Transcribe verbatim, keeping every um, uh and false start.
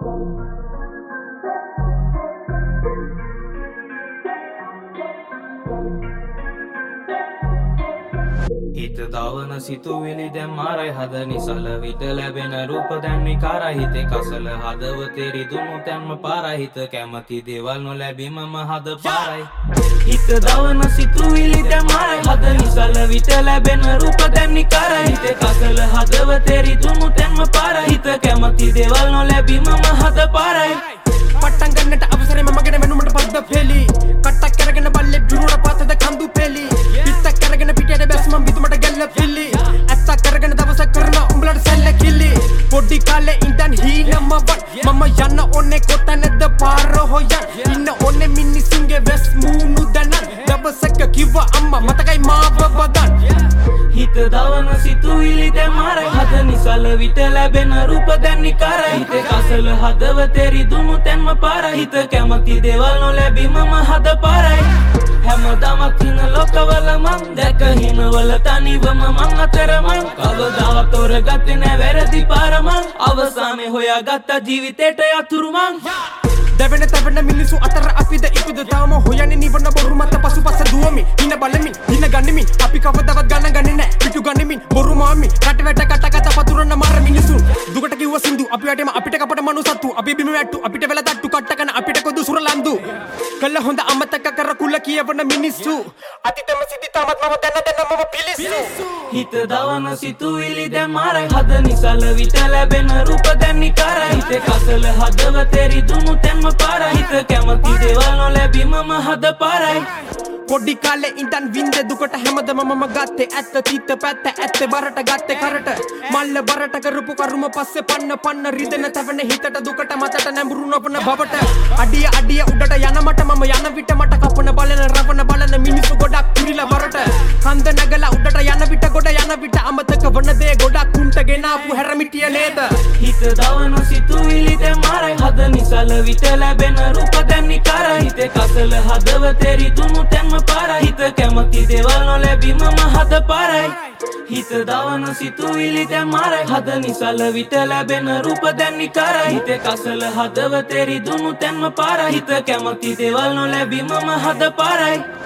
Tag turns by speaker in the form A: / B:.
A: හිත දවන සිතුවිලි දැන් මාරයි හද නිසල විට ලැබෙන රූප දැන් විකාරයි හිතේ කසල හදවතේ රිදුණු තැන්ම පාරයි හිත කැමති දේවල් නොලැබීමම හද පාරයි හිත දවන සිතුවිලි දැන් මාරයි හද නිසල විට ලැබෙන රූප දැන් විකාරයි හිතේ කසල හදවතේ රිදුණු තැන්ම පාරයි හිත කැමති දේවල් නොලැබීමම හද පාරයි
B: පට්ටම් ගන්නට අවසරේ මමගෙන වෙනුමට පද්ද පෙලි කට්ටක් කරගෙන බල්ලේ බිරුණ පාතද කඳු පෙලි පිටක් කරගෙන පිටියට බැස් මම විදුමට ගැල්ල පිලි ඇත්තක් කරගෙන දවස කරන උඹලට සැල්ල කිලි පොඩි කාලේ ඉඳන් හීනම වන් මම යන්න ඕනේ කොතැනද පාර හොයන් ඉන්න ඕනේ මිනිස්සුන්ගේ වෙස් මූණු දනන් දවසක කිව්වා අම්මා මතකයි මාව බදන්
A: හිත දවන සිතුවිලි දැන් මාරයි හද නිසල විට ලැබෙන රූප දැන් විකාරයි හිතේ කසල හදවතේ රිදුණු තැන්ම පාරයි හිත කැමති දේවල් නොලැබීමම හද පාරයි හැමදාමත් හින ලෝකවල මං දැක හිනවල තනිවම මං අතර මං කවදාවත් තෝරගත්තේ නෑ වැරදි පාර මං අවසානයේ හොයාගත්ත ජීවිතේට යතුරු මං
B: දෙවෙන තවෙන මිනිස්සු අතර අපිද ඉපිද තාම හොයන්නේ නිවන බොරු මත පසුපස දුවමින් හින බලමින් හින ගන්නෙමින් අපි කවදාවත් ගණන් ගන්නේ නෑ පිටු ගන්නෙමින් බොරු මාමින් රට වැට කට කට පතුරන මාර මිනිස්සු දුකට කිව්ව සින්දු අපි වැටෙම අපිට කපට මනුසත්තු අපි බිම වැට්ටු අපිට වෙලා තට්ටු කට්ටකන අපිට කොදු සුරලන්දු කළ හොඳ අමතක කර කුල කියවන මිනිස්සු අතීතම සිද්ධි තාමත් මම දැන දැන මම පිලිස්සු
A: හිත දවන සිතුවිලි දැන් මාරයි හද නිසල විට ලැබෙන රූප දැන් විකාරයි හිතේ කසල හදවතේ රිදුණු තැන්ම පාරයි හිත කැමති දේවල් නොලැබීමම හද පාරයි
B: පොඩි කාලේ ඉඳන් වින්දේ දුකට හැමදම මම ගත්තේ ඇත්ත තිත්ත පැත්ත ඇත්තේ බරට ගත්තේ කරට මල්ල බරට කරපු කරුම පස්සේ පන්න පන්න රිදෙන තවන හිතට දුකට මතට නැඹුරු නොවන බවට අඩිය අඩිය උඩට යන මට මම යන විට මට කපන බලන රවන බලන මිනිස්සු ගොඩක් පිරිලා බරට කන්ද නැගලා උඩට යන විට ගොඩ යන විට අමතක වන දේ ගොඩක් උන්ට ගෙනාපු හැරමිටිය නේද
A: හිත දවන සිතුවිලි දැන් මාරයි හද නිසල විට ලැබෙන රූප දැන් විකාරයි හිතේ කසල හදවතේ රිදුණු තැන්ම පාරයි හිත කැමති දේවල් නොලැබීමම හද පාරයි හිත දවන සිතුවිලි දැන් මාරයි හද නිසල විට ලැබෙන රූප දැන් විකාරයි හිතේ කසල හදවතේ රිදුණු තැන්ම පාරයි හිත කැමති දේවල් නොලැබීමම හද පාරයි